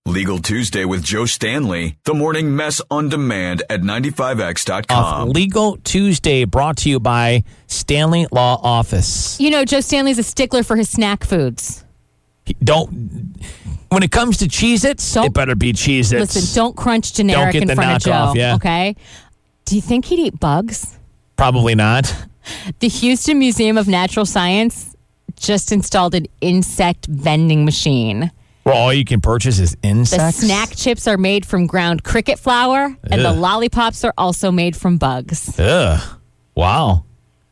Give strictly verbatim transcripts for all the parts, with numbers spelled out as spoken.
Legal Tuesday with Joe Stanley. The Morning Mess on demand at ninety-five x dot com. Legal Tuesday brought to you by Stanley Law Office. You know, Joe Stanley's a stickler for his snack foods. Don't... When it comes to Cheez-Its, Don't- it better be Cheez-Its. Listen, don't crunch generic Don't get in the front of Joe, knockoff, yeah. okay? Do you think he'd eat bugs? Probably not. The Houston Museum of Natural Science just installed an insect vending machine. Well, all you can purchase is The insects? snack chips are made from ground cricket flour, and the Ugh. lollipops are also made from bugs. Ugh. Wow.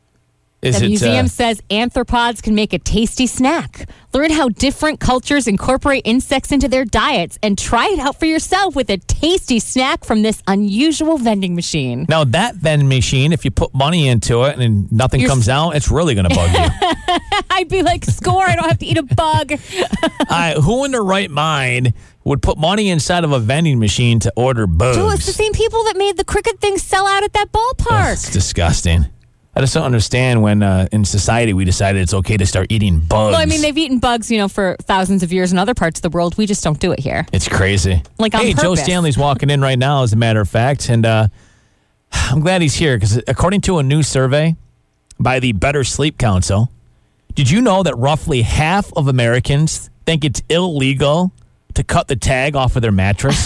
Is The it, museum uh, says arthropods can make a tasty snack. Learn how different cultures incorporate insects into their diets and try it out for yourself with a tasty snack from this unusual vending machine. Now, that vending machine, if you put money into it and nothing You're comes s- out, it's really going to bug you. I'd be like, score, I don't have to eat a bug. I, who in their right mind would put money inside of a vending machine to order bugs? Joe, it's the same people that made the cricket thing sell out at that ballpark. It's disgusting. I just don't understand when uh, in society we decided it's okay to start eating bugs. Well, I mean, they've eaten bugs, you know, for thousands of years in other parts of the world. We just don't do it here. It's crazy. Like on hey, Joe purpose. Stanley's walking in right now, as a matter of fact, and uh, I'm glad he's here because according to a new survey by the Better Sleep Council, did you know that roughly half of Americans think it's illegal to cut the tag off of their mattress?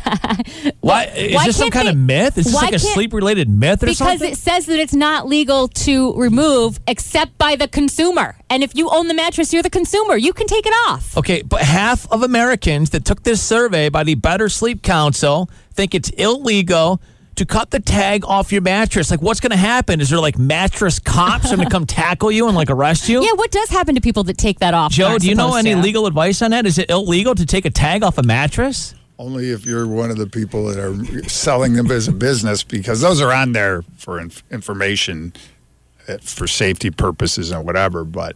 Why is why this some can't kind they- of myth? Is this why like a can't- sleep-related myth or Because something? it says that it's not legal to remove except by the consumer. And if you own the mattress, you're the consumer. You can take it off. Okay, but half of Americans that took this survey by the Better Sleep Council think it's illegal to cut the tag off your mattress. Like, what's going to happen? Is there like mattress cops going to come tackle you and like arrest you? Yeah, what does happen to people that take that off? Joe, Aren't do you know supposed any to? legal advice on that? Is it illegal to take a tag off a mattress? Only if you're one of the people that are selling them as a business, because those are on there for inf- information, uh, for safety purposes and whatever. But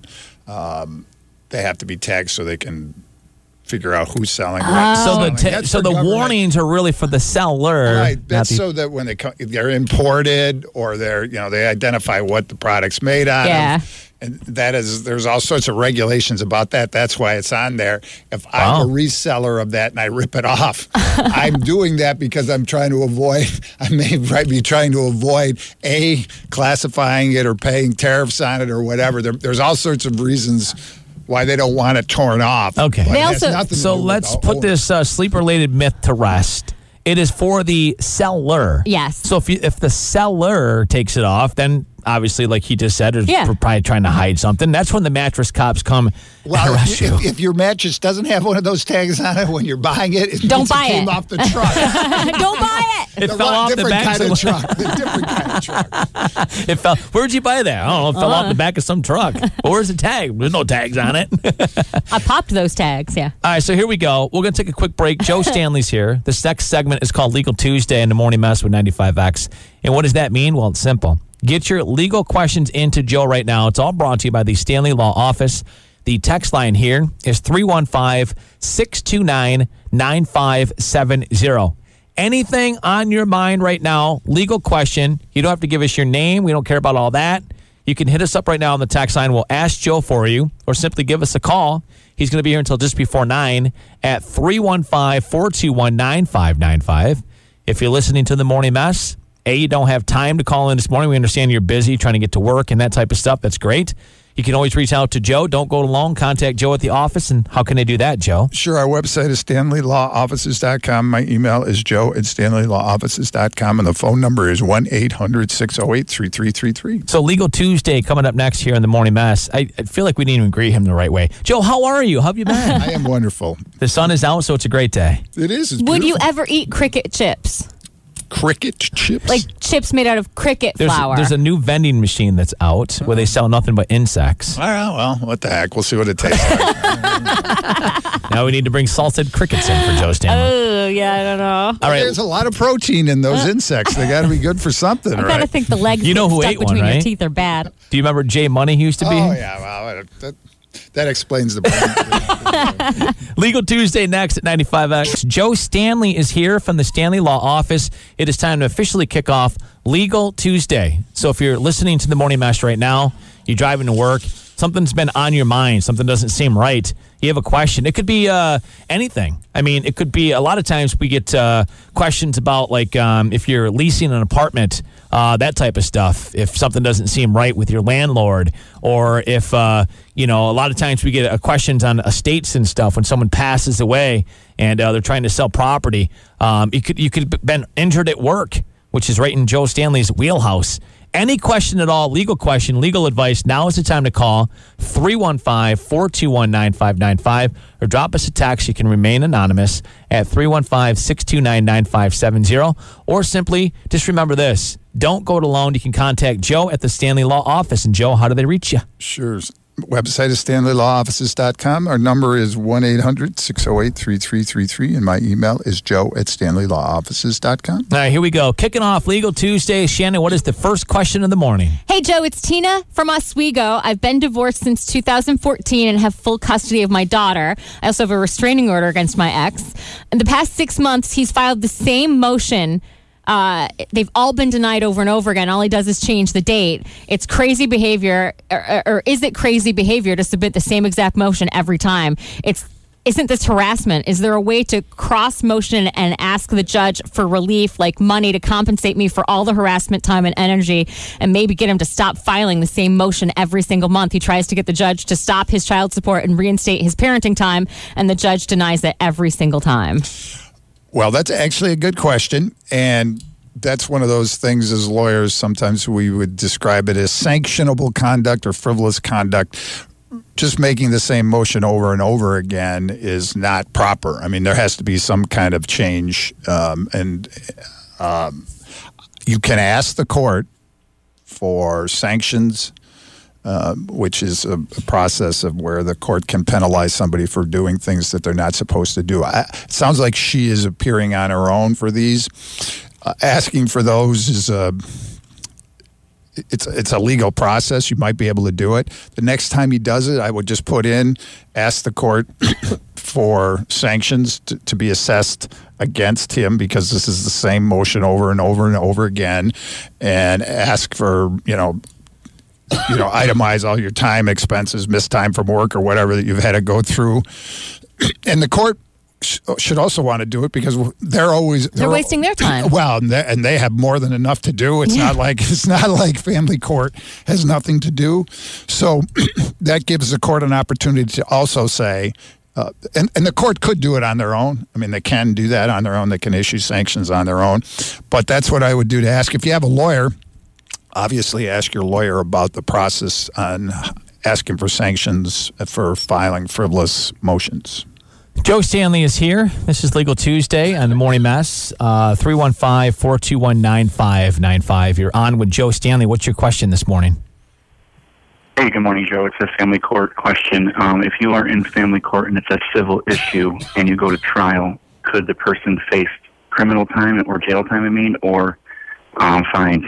um, they have to be tagged so they can figure out who's selling. what So the selling. ta- That's so for the government. warnings are really for the seller. Right. not That's the- so that when they come, they're imported or they're, you know, they identify what the product's made out Yeah. of. And that is, there's all sorts of regulations about that. That's why it's on there. If I'm a Wow. reseller of that and I rip it off, I'm doing that because I'm trying to avoid, I may right, be trying to avoid A, classifying it or paying tariffs on it or whatever. There, there's all sorts of reasons why they don't want it torn off. Okay. But They it has also- nothing to So do with let's the put owner. this uh, sleep-related myth to rest. It is for the seller. Yes. So if you, if the seller takes it off, then obviously, like he just said, is Yeah. probably trying to hide something. That's when the mattress cops come and Well, arrest if, you. if, if your mattress doesn't have one of those tags on it when you're buying it, it Don't means buy it came it. off the truck. Don't buy it. It A fell lot off the different back. kind of truck. A different kind of truck. It fell. Where'd you buy that? I don't know. It fell Uh-huh. off the back of some truck. Well, where's the tag? There's no tags on it. I popped those tags, yeah. All right, so here we go. We're going to take a quick break. Joe Stanley's here. This next segment is called Legal Tuesday in the Morning Mess with ninety-five X. And what does that mean? Well, it's simple. Get your legal questions into Joe right now. It's all brought to you by the Stanley Law Office. The text line here is three one five, six two nine, nine five seven zero. Anything on your mind right now, legal question, you don't have to give us your name. We don't care about all that. You can hit us up right now on the text line. We'll ask Joe for you or simply give us a call. He's going to be here until just before nine at three one five, four two one, nine five nine five. If you're listening to The Morning Mess, A, you don't have time to call in this morning. We understand you're busy trying to get to work and that type of stuff. That's great. You can always reach out to Joe. Don't go alone. Contact Joe at the office. And how can they do that, Joe? Sure. Our website is stanley law offices dot com. My email is joe at stanley law offices dot com. And the phone number is one eight hundred, six oh eight, three three three three. So Legal Tuesday coming up next here in The Morning Mess. I, I feel like we didn't even greet him the right way. Joe, how are you? How have you been? I am wonderful. The sun is out, so it's a great day. It is. It's Would you beautiful. ever eat cricket chips? Cricket chips? Like chips made out of cricket There's, flour. there's a new vending machine that's out where they sell nothing but insects. All right, well, what the heck? We'll see what it tastes like. Now we need to bring salted crickets in for Joe Stanley. Oh, yeah, I don't know. All right. There's a lot of protein in those insects. They got to be good for something, I right? gotta think the legs You know being who stuck ate one, between your right? teeth are bad. Do you remember Jay Money who used to be? Oh, yeah. Well, that, that explains the problem. Legal Tuesday next at ninety-five X. Joe Stanley is here from the Stanley Law Office. It is time to officially kick off Legal Tuesday. So if you're listening to The Morning Mess right now, you're driving to work, something's been on your mind, something doesn't seem right, you have a question. It could be uh, anything. I mean, it could be a lot of times we get uh, questions about like um, if you're leasing an apartment, uh, that type of stuff. If something doesn't seem right with your landlord, or if uh, you know, a lot of times we get uh, questions on estates and stuff when someone passes away and uh, they're trying to sell property. Um, you could you could have been injured at work, which is right in Joe Stanley's wheelhouse. Any question at all, legal question, legal advice, now is the time to call three one five, four two one, nine five nine five or drop us a text. You can remain anonymous at three one five, six two nine, nine five seven zero, or simply just remember this. Don't go it alone. You can contact Joe at the Stanley Law Office. And Joe, how do they reach you? Sure. Website is stanley law offices dot com. Our number is one eight hundred, six oh eight, three three three three, and my email is joe at stanley law offices dot com. All right, here we go. Kicking off Legal Tuesday. Shannon, what is the first question of the morning? Hey, Joe, it's Tina from Oswego. I've been divorced since two thousand fourteen and have full custody of my daughter. I also have a restraining order against my ex. In the past six months, he's filed the same motion. Uh, they've all been denied over and over again. All he does is change the date. It's crazy behavior, or, or is it crazy behavior to submit the same exact motion every time? It's Isn't this harassment? Is there a way to cross motion and ask the judge for relief, like money to compensate me for all the harassment, time, and energy, and maybe get him to stop filing the same motion every single month? He tries to get the judge to stop his child support and reinstate his parenting time, and the judge denies it every single time. Well, that's actually a good question, and that's one of those things as lawyers, sometimes we would describe it as sanctionable conduct or frivolous conduct. Just making the same motion over and over again is not proper. I mean, there has to be some kind of change, um, and um, you can ask the court for sanctions, uh, which is a, a process of where the court can penalize somebody for doing things that they're not supposed to do. I, it sounds like she is appearing on her own for these. Uh, asking for those is a it's it's a legal process. You might be able to do it. The next time he does it, I would just put in, ask the court for sanctions to, to be assessed against him, because this is the same motion over and over and over again, and ask for, you know, you know, itemize all your time, expenses, missed time from work or whatever that you've had to go through. And the court should also want to do it because they're always they're, they're wasting their time. Well, and they, and they have more than enough to do. It's yeah. not like it's not like family court has nothing to do. So that gives the court an opportunity to also say, uh, and and the court could do it on their own. I mean, they can do that on their own. They can issue sanctions on their own. But that's what I would do to ask. If you have a lawyer, obviously ask your lawyer about the process on asking for sanctions for filing frivolous motions. Joe Stanley is here. This is Legal Tuesday on the Morning Mess. Uh, three one five, four two one, nine five nine five. You're on with Joe Stanley. What's your question this morning? Hey, good morning, Joe. It's a family court question. Um, if you are in family court and it's a civil issue and you go to trial, could the person face criminal time or jail time, I mean, or um, fine?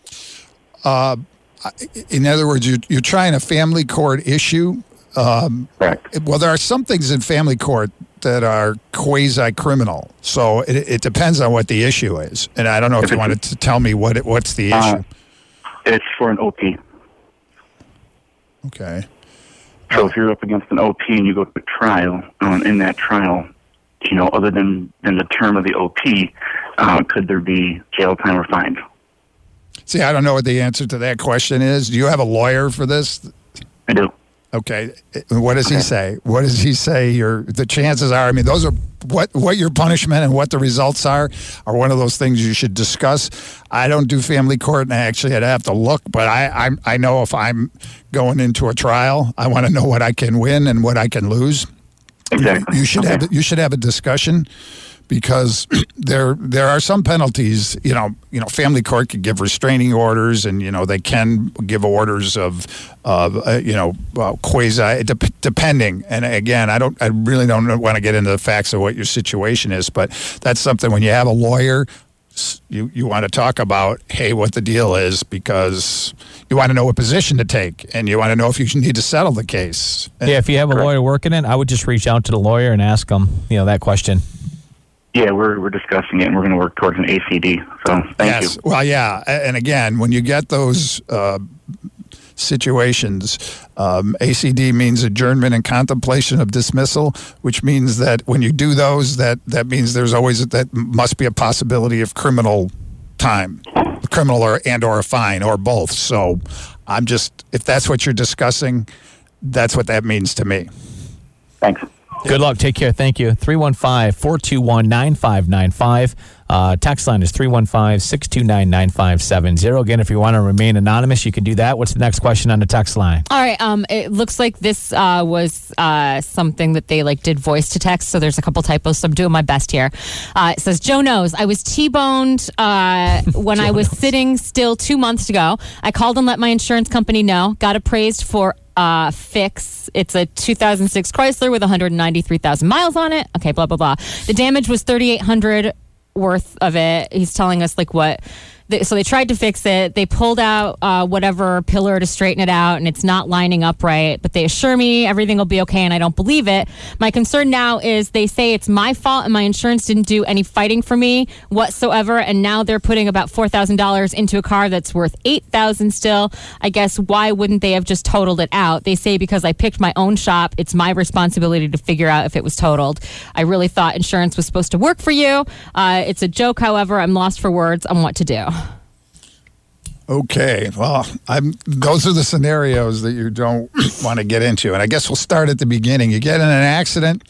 Uh, in other words, you, you're trying a family court issue. Um, Correct. Well, there are some things in family court that are quasi-criminal, so it, it depends on what the issue is. And I don't know if, if you wanted to tell me what it, what's the issue. Uh, it's for an O P. Okay. So uh, if you're up against an O P and you go to trial, um, in that trial, you know, other than, than the term of the O P, uh, could there be jail time or fine? See, I don't know what the answer to that question is. Do you have a lawyer for this? I do. Okay. What does he say? What does he say your the chances are? I mean, those are what what your punishment and what the results are are one of those things you should discuss. I don't do family court, and I actually I'd have to look, but I I, I know if I'm going into a trial, I want to know what I can win and what I can lose. Exactly. You, you should okay. have you should have a discussion. Because there there are some penalties, you know, you know, family court can give restraining orders, and you know they can give orders of, of uh, you know, uh, quasi de- depending. And again, I don't, I really don't want to get into the facts of what your situation is, but that's something when you have a lawyer, you you want to talk about, hey, what the deal is, because you want to know what position to take, and you want to know if you need to settle the case. Yeah, if you have a Correct. lawyer working it, I would just reach out to the lawyer and ask them, you know, that question. Yeah, we're we're discussing it, and we're going to work towards an A C D. So thank yes. you. Well, yeah, and again, when you get those uh, situations. Um, A C D means adjournment and contemplation of dismissal, which means that when you do those, that, that means there's always, that must be a possibility of criminal time, criminal or and or a fine or both. So I'm just, if that's what you're discussing, that's what that means to me. Thanks. Good luck. Take care. Thank you. three one five, four two one, nine five nine five. Uh, text line is three one five, six two nine, nine five seven zero. Again, if you want to remain anonymous, you can do that. What's the next question on the text line? All right. Um, it looks like this uh, was uh, something that they like did voice to text. So there's a couple typos. So I'm doing my best here. Uh, it says, Joe knows I was T-boned uh, when I was knows. sitting still two months ago. I called and let my insurance company know. Got appraised for uh, fix. It's a two thousand six Chrysler with one hundred ninety-three thousand miles on it. Okay, blah, blah, blah. The damage was thirty-eight hundred dollars worth of it. He's telling us like what they, so they tried to fix it. They pulled out uh, whatever pillar to straighten it out, and it's not lining up right, but they assure me everything will be okay, and I don't believe it. My concern now is they say it's my fault and my insurance didn't do any fighting for me whatsoever, and now they're putting about four thousand dollars into a car that's worth eight thousand dollars still. I guess why wouldn't they have just totaled it out? They say because I picked my own shop, it's my responsibility to figure out if it was totaled. I really thought insurance was supposed to work for you. Uh, it's a joke, however. I'm lost for words on what to do. Okay, well, I'm. Those are the scenarios that you don't want to get into. And I guess we'll start at the beginning. You get in an accident.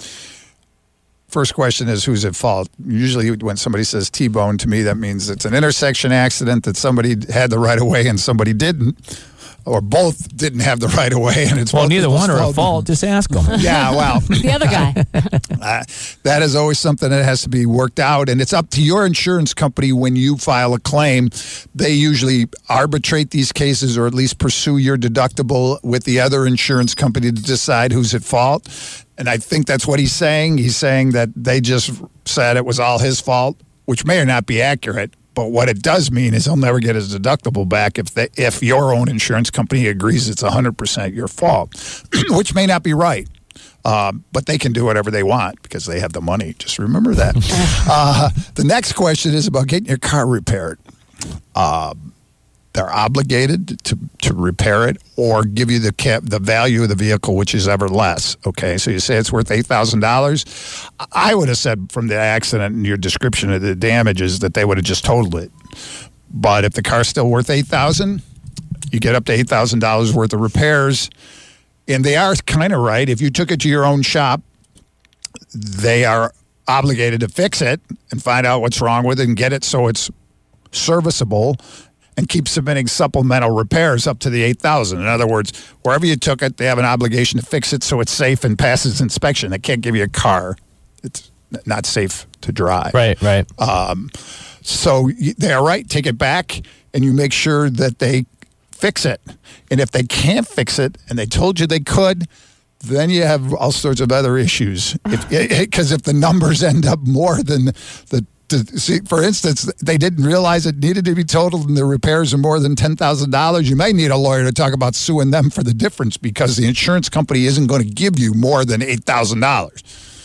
First question is, who's at fault? Usually when somebody says T-bone, to me, that means it's an intersection accident that somebody had the right-of-way and somebody didn't. Or both didn't have the right of way, and it's well, both neither one are fault. at fault. Just ask them. Yeah, well, the other guy. uh, that is always something that has to be worked out, and it's up to your insurance company when you file a claim. They usually arbitrate these cases, or at least pursue your deductible with the other insurance company to decide who's at fault. And I think that's what he's saying. He's saying that they just said it was all his fault, which may or not be accurate. But what it does mean is he'll never get his deductible back if they, if your own insurance company agrees it's one hundred percent your fault, which may not be right. Um, but they can do whatever they want because they have the money. Just remember that. uh, the next question is about getting your car repaired. Uh, they're obligated to, to repair it or give you the cap, the value of the vehicle, which is ever less. Okay, so you say it's worth eight thousand dollars. I would have said from the accident and your description of the damages that they would have just totaled it. But if the car's still worth eight thousand dollars, you get up to eight thousand dollars worth of repairs. And they are kind of right. If you took it to your own shop, they are obligated to fix it and find out what's wrong with it and get it so it's serviceable, and keep submitting supplemental repairs up to the eight thousand dollars. In other words, wherever you took it, they have an obligation to fix it so it's safe and passes inspection. They can't give you a car. It's not safe to drive. Right, right. Um, so they're right. Take it back, and you make sure that they fix it. And if they can't fix it, and they told you they could, then you have all sorts of other issues. Because if, if the numbers end up more than the To see, for instance, they didn't realize it needed to be totaled and the repairs are more than ten thousand dollars. You may need a lawyer to talk about suing them for the difference because the insurance company isn't going to give you more than eight thousand dollars.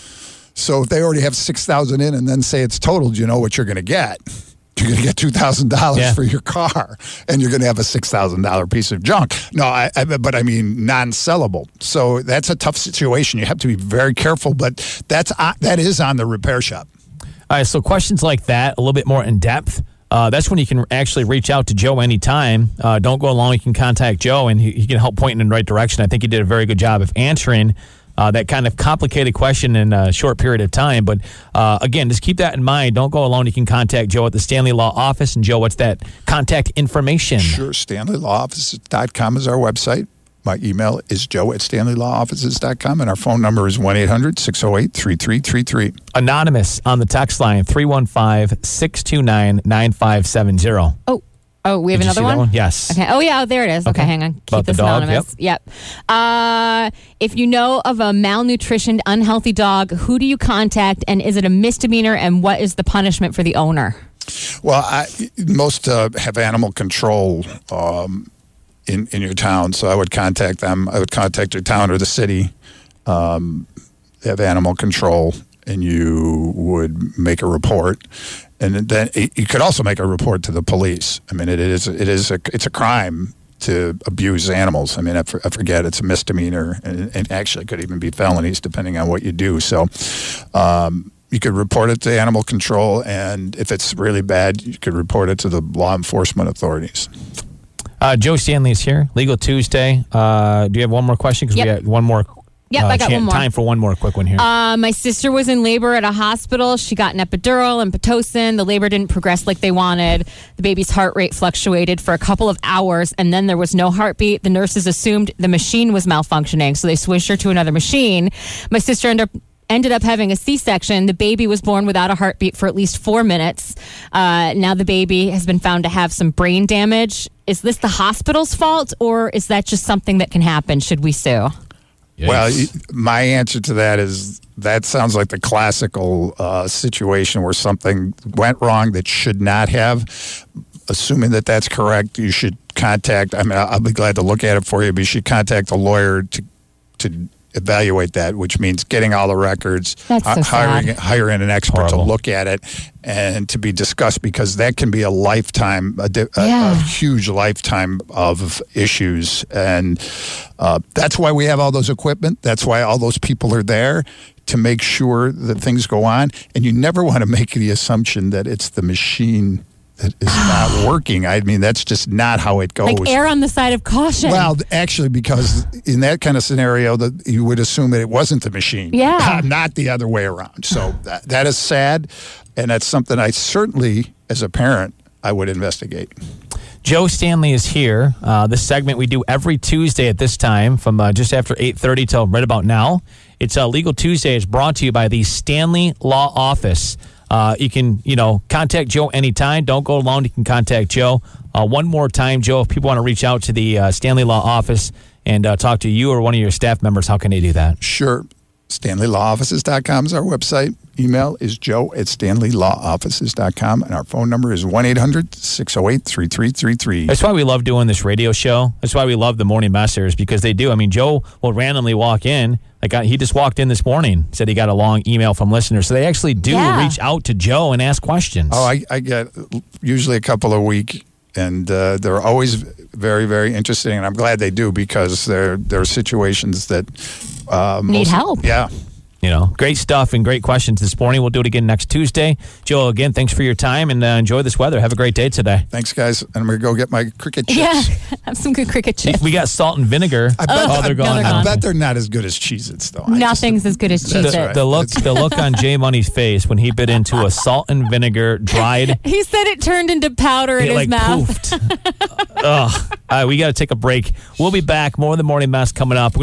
So if they already have six thousand dollars in and then say it's totaled, you know what you're going to get. You're going to get two thousand dollars yeah. for your car, and you're going to have a six thousand dollars piece of junk. No, I, I, but I mean non-sellable. So that's a tough situation. You have to be very careful, but that's uh, that is on the repair shop. All right, so questions like that, a little bit more in depth, uh, that's when you can actually reach out to Joe anytime. Uh, don't go along. You can contact Joe, and he, he can help point in the right direction. I think he did a very good job of answering uh, that kind of complicated question in a short period of time. But, uh, again, just keep that in mind. Don't go alone. You can contact Joe at the Stanley Law Office. And, Joe, what's that contact information? Sure, stanley law office dot com is our website. My email is joe at stanley law offices dot com, and our phone number is one eight hundred, six oh eight, three three three three. Anonymous on the text line, three one five, six two nine, nine five seven zero. Oh, oh, we have Did you another see one? that one? Yes. Okay. Oh, yeah, there it is. Okay, Okay. hang on. Keep About the this dog, anonymous. Yep. Uh, if you know of a malnutritioned, unhealthy dog, who do you contact, and is it a misdemeanor, and what is the punishment for the owner? Well, I, most uh, have animal control um In, in your town, so I would contact them. I would contact your town or the city. Um, they have animal control, and you would make a report, and then you could also make a report to the police. I mean, it is it is a it's a crime to abuse animals. I mean, I, for, I forget, it's a misdemeanor, and, and actually could even be felonies depending on what you do. So um, you could report it to animal control, and if it's really bad, you could report it to the law enforcement authorities. Uh, Joe Stanley's here, Legal Tuesday. Uh, do you have one more question? Because Yep. we got one more. Yep, uh, I got chan- one more. Time for one more quick one here. Uh, my sister was in labor at a hospital. She got an epidural and Pitocin. The labor didn't progress like they wanted. The baby's heart rate fluctuated for a couple of hours, and then there was no heartbeat. The nurses assumed the machine was malfunctioning, so they switched her to another machine. My sister ended up ended up having a C-section. The baby was born without a heartbeat for at least four minutes. Uh, now the baby has been found to have some brain damage. Is this the hospital's fault, or is that just something that can happen? Should we sue? Yikes. Well, y- my answer to that is that sounds like the classical uh, situation where something went wrong that should not have. Assuming that that's correct, you should contact, I mean, I'll be glad to look at it for you, but you should contact a lawyer to to evaluate that, which means getting all the records, That's so hiring sad. hiring an expert Horrible. to look at it and to be discussed, because that can be a lifetime, a, di- a- Yeah. a huge lifetime of issues. And uh, that's why we have all those equipment. That's why all those people are there to make sure that things go on. And you never want to make the assumption that it's the machine that is not working. I mean, that's just not how it goes. Like err on the side of caution. Well, actually, because in that kind of scenario, that you would assume that it wasn't the machine, Yeah. not the other way around. So that, that is sad, and that's something I certainly, as a parent, I would investigate. Joe Stanley is here. Uh, this segment we do every Tuesday at this time from uh, just after eight thirty till right about now. It's uh, Legal Tuesday. It's brought to you by the Stanley Law Office. Uh, you can, you know, contact Joe anytime. Don't go alone. You can contact Joe. Uh, one more time, Joe, if people want to reach out to the uh, Stanley Law Office and uh, talk to you or one of your staff members, how can they do that? Sure. Stanley Law Offices dot com is our website. Email is joe at Stanley Law Offices dot com, and our phone number is one eight hundred six oh eight three three three three. That's why we love doing this radio show. That's why we love the Morning Messers, because they do. I mean, Joe will randomly walk in. Like I, he just walked in this morning, said he got a long email from listeners. So they actually do Yeah. reach out to Joe and ask questions. Oh, I, I get usually a couple a week, and uh, they're always very, very interesting. And I'm glad they do, because there there are situations that uh, Need most- help. Yeah. You know, great stuff and great questions this morning. We'll do it again next Tuesday. Joe, again, thanks for your time, and uh, enjoy this weather. Have a great day today. Thanks, guys. And I'm going to go get my cricket chips. Yeah, have some good cricket chips. We got salt and vinegar. I bet, oh, they're I, gone. they're now. I gone. bet they're not as good as Cheez-Its, though. I just- Nothing's as good as That's Cheez-Its. right. The look, the look on Jay Money's face when he bit into a salt and vinegar dried. He said it turned into powder in It his like mouth. poofed. Ugh. All right, we got to take a break. We'll be back. More of the Morning Mess coming up.